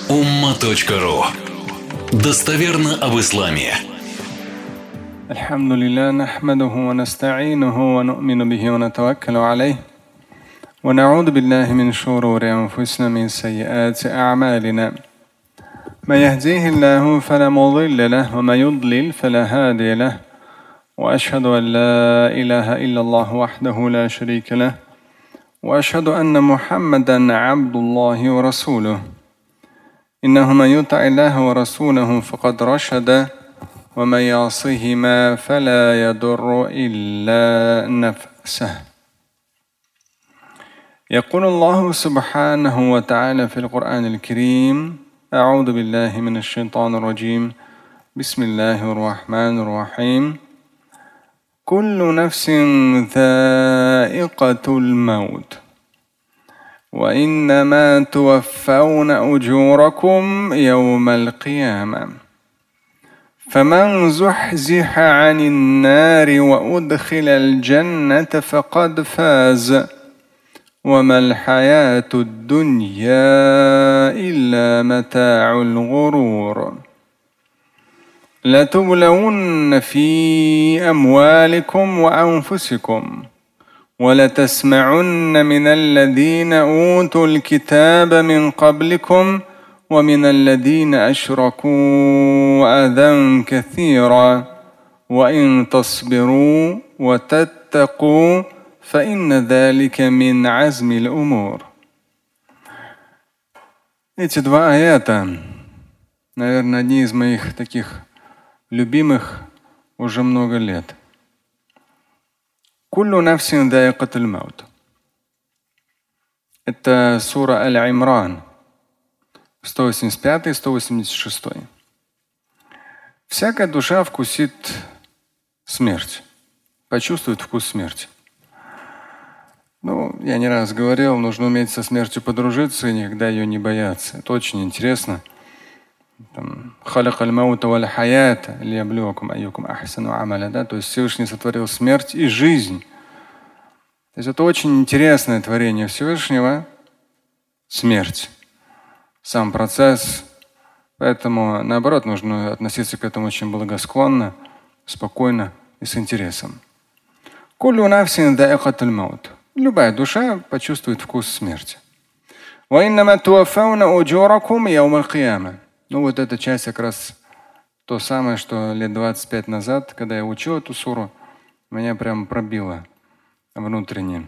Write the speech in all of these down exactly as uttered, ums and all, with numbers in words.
умма точка ру. Достоверно об исламе. الحمد لله نحمده ونستعينه ونؤمن به ونتوكل عليه ونعوذ بالله من شرور أنفسنا من سيئات أعمالنا من يهديه الله فلا مضل له ومن يضلل فلا هادي له وأشهد أن لا إله إلا الله وحده لا شريك له وأشهد أن محمدا عبد الله ورسوله إنه من يطع الله ورسوله فقد رشد ومن يعصهما فلا يضر إلا نفسه. يقول الله سبحانه وتعالى في القرآن الكريم: أعوذ بالله من الشيطان الرجيم بسم الله الرحمن الرحيم كل نفس ذائقة الموت وإنما توفون أجوركم يوم القيامة فمن زحزح عن النار وأدخل الجنة فقد فاز وما الحياة الدنيا إلا متاع الغرور لتبلون في أموالكم وأنفسكم ولتسمعن من الذين أوتوا الكتاب من قبلكم ومن الذين أشركوا أذى كثيرا وإن تصبروا وتتقوا فإن ذلك من عزم الأمور. Эти два аята, наверное, одни из моих таких любимых уже много лет. Куллу нафсин даикатуль маут. Это сура Аль-Имран, сто восемьдесят пятый — сто восемьдесят шестой. Всякая душа вкусит смерть, почувствует вкус смерти. Ну, я не раз говорил, нужно уметь со смертью подружиться и никогда ее не бояться. Это очень интересно. Халякаль маута валь хаята лияблюакум айюкум ахсану амаля. Да? То есть Всевышний сотворил смерть и жизнь. То есть это очень интересное творение Всевышнего — смерть. Сам процесс. Поэтому, наоборот, нужно относиться к этому очень благосклонно, спокойно и с интересом. Куллу нафсин даикатуль маут. Любая душа почувствует вкус смерти. وَإِنَّمَا تُوَفَّوْنَ أُجُورَكُمْ يَوْمَ الْقِيَامَةِ. Ну вот эта часть как раз то самое, что лет двадцать пять назад, когда я учил эту суру, меня прям пробило внутренне.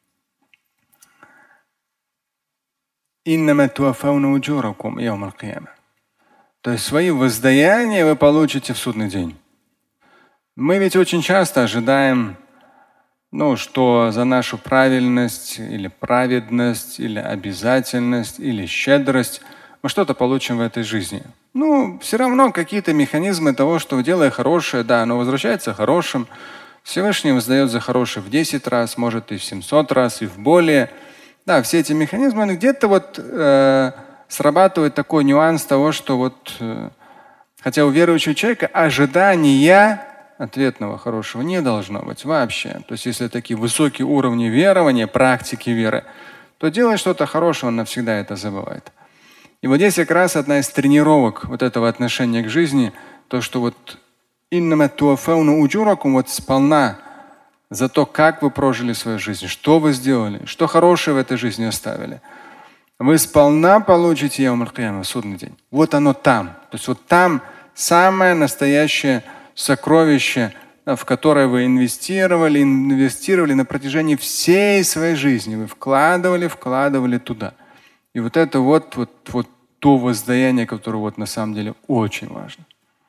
إِنَّمَا تُوَفَّوْنَ أُجُورَكُمْ يَوْمَ الْقِيَامَةِ. То есть свои воздаяния вы получите в судный день. Мы ведь очень часто ожидаем, ну, что за нашу правильность или праведность, или обязательность, или щедрость мы что-то получим в этой жизни. Ну, все равно какие-то механизмы того, что делая хорошее, да, оно возвращается хорошим. Всевышний воздает за хорошее в десять раз, может и в семьсот раз, и в более. Да, все эти механизмы, они где-то вот э, срабатывает такой нюанс того, что вот, э, хотя у верующего человека ожидания ответного хорошего не должно быть вообще. То есть если такие высокие уровни верования, практики веры, то делая что-то хорошее, он навсегда это забывает. И вот здесь как раз одна из тренировок вот этого отношения к жизни, то, что вот иннама туафауна уджуракум, вот сполна за то, как вы прожили свою жизнь, что вы сделали, что хорошее в этой жизни оставили. Вы сполна получите яумуль кияма, судный день. Вот оно там. То есть вот там самое настоящее сокровище, в которое вы инвестировали, инвестировали на протяжении всей своей жизни. Вы вкладывали, вкладывали туда. И вот это вот, вот, вот то воздаяние, которое вот на самом деле очень важно.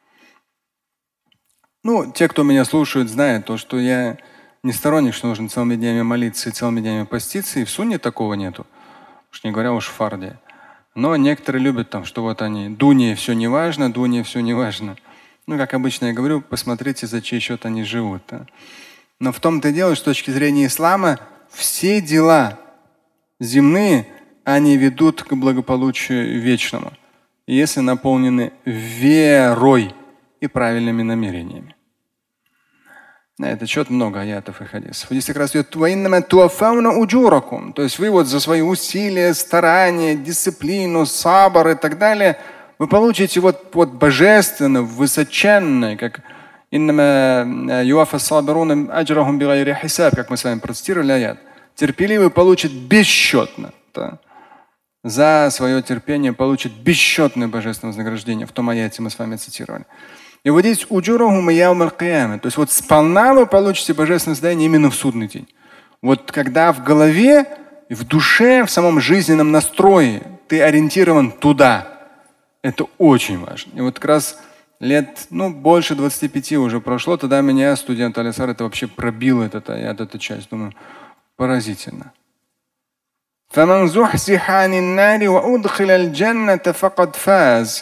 Ну, те, кто меня слушают, знают то, что я не сторонник, что нужно целыми днями молиться и целыми днями поститься. И в сунне такого нету. Уж не говоря уж в фарде. Но некоторые любят там, что вот они, дуния все не важно, дуния все не важно. Ну, как обычно я говорю, посмотрите, за чей счет они живут. Да? Но в том-то и дело, что с точки зрения ислама все дела земные, они ведут к благополучию вечному, если наполнены верой и правильными намерениями. На этот счет много аятов и хадисов. Здесь как раз идет «Ваиннама туафауна уджуракум». То есть вы вот за свои усилия, старания, дисциплину, сабр и так далее, вы получите вот, вот божественно, высоченное, как «Иннама юафа сабируна аджрахум бигайри хисаб», как мы с вами процитировали аят. Терпеливый получит бесчетно. Да? За свое терпение получит бесчетное божественное вознаграждение. В том аяте мы с вами цитировали. И вот здесь уджурахум яум аль-кияма. То есть вот сполна вы получите божественное воздаяние именно в судный день. Вот когда в голове, в душе, в самом жизненном настрое ты ориентирован туда. Это очень важно. И вот как раз лет, ну, больше двадцати пяти уже прошло, тогда меня, студент Алисар, это вообще пробил этот аят, эту часть. Думаю, поразительно. فَمَنْ زُحْزِحَ عَنِ النَّارِ وَأُدْخِلَ الْجَنَّةَ فَقَدْ فَازَ.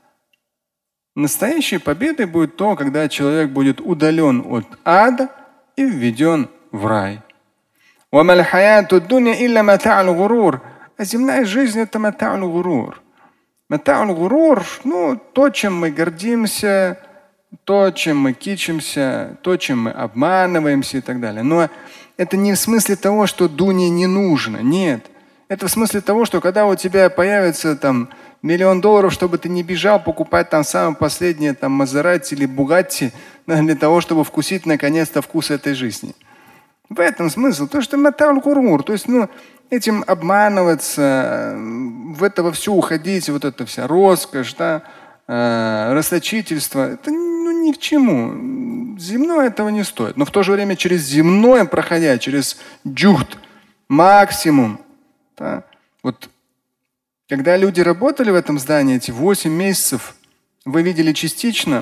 Настоящей победой будет то, когда человек будет удален от ада и введен в рай. وَمَا الْحَيَاةُ الدُّنْيَا إِلَّا مَتَاعُ الْغُرُورِ. А земная жизнь — это мата'уль гурур. Мата'уль гурур, ну, то, чем мы гордимся, то, чем мы кичимся, то, чем мы обманываемся и так далее. Но это не в смысле того, что дуне не нужно. Нет. Это в смысле того, что когда у тебя появится там миллион долларов, чтобы ты не бежал покупать там самое последнее там Мазерати или Бугатти, для того, чтобы вкусить наконец-то вкус этой жизни. В этом смысл. То, что мата'уль гурур, то есть, ну, этим обманываться, в это во все уходить, вот эта вся роскошь, да, э, расточительство, это ну, ни к чему. Земное этого не стоит. Но в то же время через земное проходя, через джухд, максимум. Да, вот когда люди работали в этом здании эти восемь месяцев, вы видели частично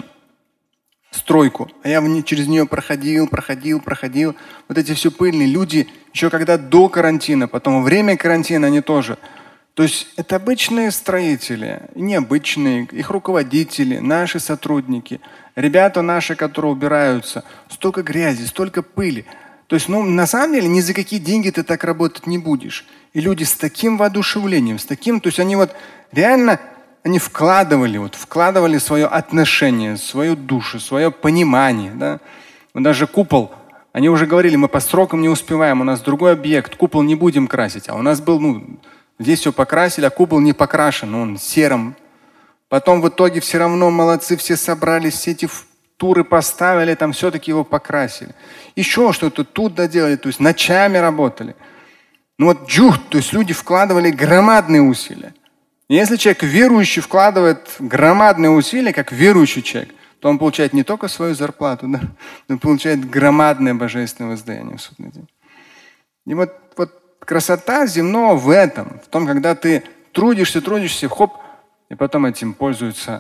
стройку, а я через нее проходил, проходил, проходил. Вот эти все пыльные люди, еще когда до карантина, потом во время карантина они тоже. То есть это обычные строители, необычные, их руководители, наши сотрудники, ребята наши, которые убираются. Столько грязи, столько пыли. То есть, ну, на самом деле, ни за какие деньги ты так работать не будешь. И люди с таким воодушевлением, с таким, то есть они вот реально они вкладывали, вот, вкладывали свое отношение, свою душу, свое понимание. Да? Вот даже купол, они уже говорили, мы по срокам не успеваем, у нас другой объект, купол не будем красить. А у нас был, ну, здесь все покрасили, а купол не покрашен, он серым. Потом в итоге все равно молодцы, все собрались, все эти туры поставили, там все-таки его покрасили. Еще что-то тут доделали, то есть ночами работали. Ну вот джухд, то есть люди вкладывали громадные усилия. Если человек верующий вкладывает громадные усилия, как верующий человек, то он получает не только свою зарплату, да, но получает громадное божественное воздаяние в судный день. И вот, вот красота земного в этом, в том, когда ты трудишься, трудишься, хоп, и потом этим пользуются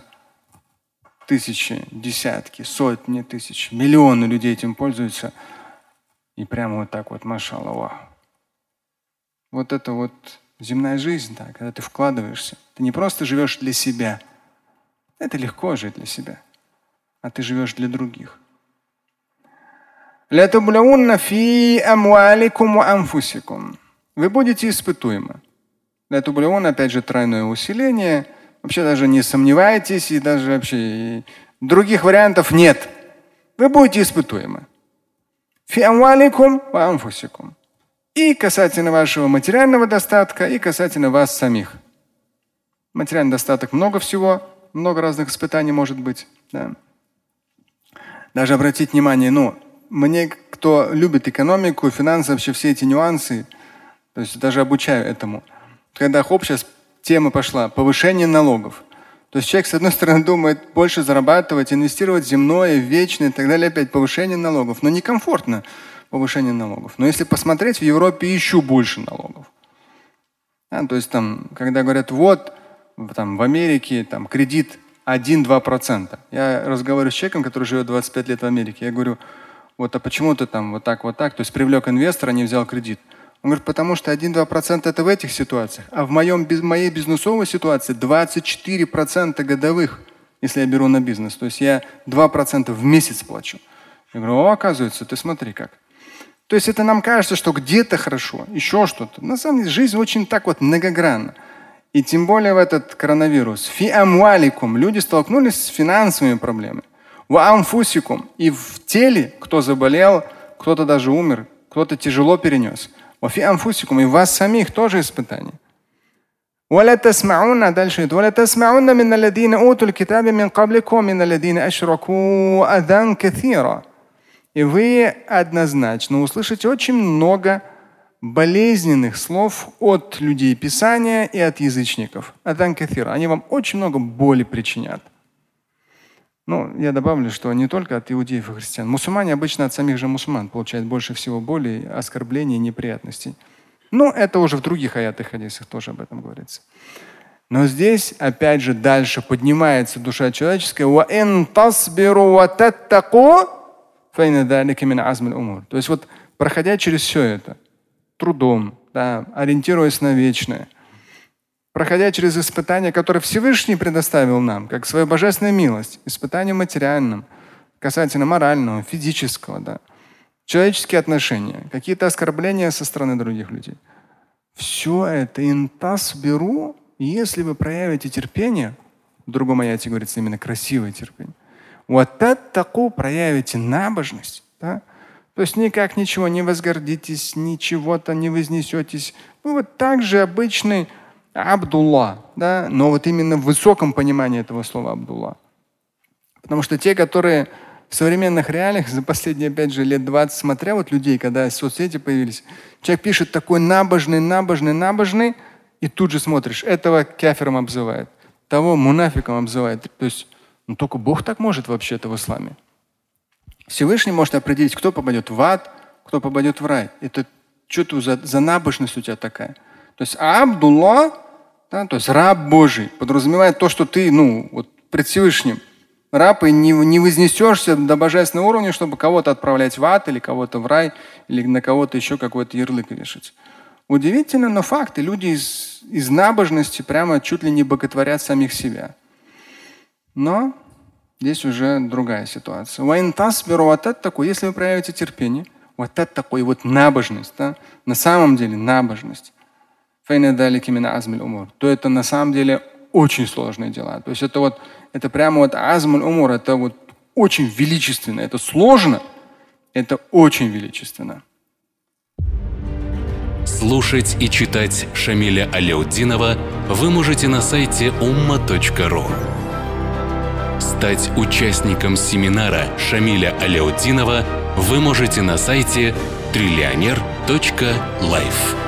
тысячи, десятки, сотни тысяч, миллионы людей этим пользуются. И прямо вот так вот, машаллах. Вот это вот земная жизнь, да, когда ты вкладываешься. Ты не просто живешь для себя. Это легко жить для себя. А ты живешь для других. Вы будете испытуемы. Опять же, тройное усиление. Вообще даже не сомневайтесь, и даже вообще и других вариантов нет. Вы будете испытуемы. И касательно вашего материального достатка, и касательно вас самих. Материальный достаток много всего, много разных испытаний может быть. Да. Даже обратить внимание, ну, мне, кто любит экономику, финансы, вообще все эти нюансы, то есть даже обучаю этому. Когда хоп, сейчас тема пошла, повышение налогов. То есть человек, с одной стороны, думает больше зарабатывать, инвестировать в земное, в вечное и так далее, опять повышение налогов. Но некомфортно повышение налогов. Но если посмотреть, в Европе еще больше налогов. А, то есть там, когда говорят, вот, там, в Америке там, кредит один-два процента. Я разговариваю с человеком, который живет двадцать пять лет в Америке. Я говорю, вот, а почему ты там вот так, вот так? То есть привлек инвестора, не взял кредит. Он говорит, потому что один-два процента это в этих ситуациях. А в моем, в моей бизнесовой ситуации двадцать четыре процента годовых, если я беру на бизнес. То есть я два процента в месяц плачу. Я говорю, о, оказывается, ты смотри как. То есть это нам кажется, что где-то хорошо, еще что-то. На самом деле жизнь очень так вот многогранна. И тем более в этот коронавирус. Фи амваликум. Люди столкнулись с финансовыми проблемами. Ва анфусикум. И в теле, кто заболел, кто-то даже умер, кто-то тяжело перенес. Ва фи анфусикум. И в вас самих тоже испытание. ولا تسمعون дальше ولا تسمعون من الذين أوتوا الكتاب من قبلكم من الذين أشركوا أذى كثيرا. И вы однозначно услышите очень много болезненных слов от людей Писания и от язычников. Адан кафира. Они вам очень много боли причинят. Ну, я добавлю, что не только от иудеев и христиан. Мусульмане обычно от самих же мусульман получают больше всего боли, оскорблений и неприятностей. Ну, это уже в других аятах и хадисах тоже об этом говорится. Но здесь, опять же, дальше поднимается душа человеческая. То есть вот, проходя через все это, трудом, да, ориентируясь на вечное, проходя через испытания, которые Всевышний предоставил нам, как свою божественную милость, испытания материальным, касательно морального, физического, да, человеческие отношения, какие-то оскорбления со стороны других людей. Все это интас беру, если вы проявите терпение, в другом аяте говорится именно красивое терпение, вот такую проявите набожность, да? То есть никак ничего не возгордитесь, ничего-то не вознесетесь. Вы вот так же обычный Абдулла, да? Но вот именно в высоком понимании этого слова Абдулла. Потому что те, которые в современных реалиях за последние, опять же, лет двадцать смотря вот людей, когда соцсети появились, человек пишет такой набожный, набожный, набожный, и тут же смотришь, этого кафиром обзывает, того мунафиком обзывает. То есть ну, только Бог так может вообще-то в исламе. Всевышний может определить, кто попадет в ад, кто попадет в рай. Это что-то за, за набожность у тебя такая. То есть Абдулла, да, то есть раб Божий, подразумевает то, что ты ну, вот, пред Всевышним раб и не, не вознесешься до божественного уровня, чтобы кого-то отправлять в ад или кого-то в рай, или на кого-то еще какой-то ярлык вешать. Удивительно, но факты. Люди из, из набожности прямо чуть ли не боготворят самих себя. Но здесь уже другая ситуация. Если вы проявите терпение, вот это такой вот набожность, да? На самом деле набожность, то это на самом деле очень сложные дела. То есть это вот это прямо вот азмуль умур, это вот очень величественно, это сложно, это очень величественно. Слушать и читать Шамиля Аляутдинова вы можете на сайте умма точка ру. Стать участником семинара Шамиля Аляутдинова вы можете на сайте триллионер точка лайф.